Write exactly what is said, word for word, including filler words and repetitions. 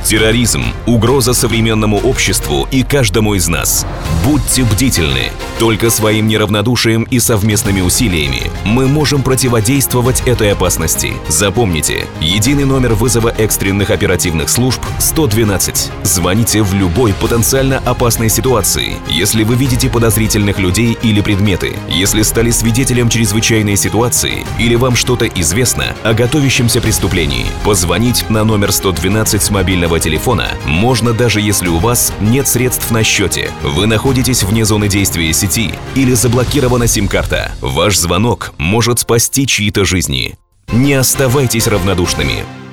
Терроризм – угроза современному обществу и каждому из нас. Будьте бдительны. Только своим неравнодушием и совместными усилиями мы можем противодействовать этой опасности. Запомните, единый номер вызова экстренных оперативных служб сто двенадцать. Звоните в любой потенциально опасной ситуации, если вы видите подозрительных людей или предметы, если стали свидетелем чрезвычайной ситуации или вам что-то известно о готовящемся преступлении. Позвонить на номер сто двенадцать с мобильного телефона можно, даже если у вас нет средств на счете, вы находитесь вне зоны действия сети или заблокирована сим-карта. Ваш звонок может спасти чьи-то жизни. Не оставайтесь равнодушными.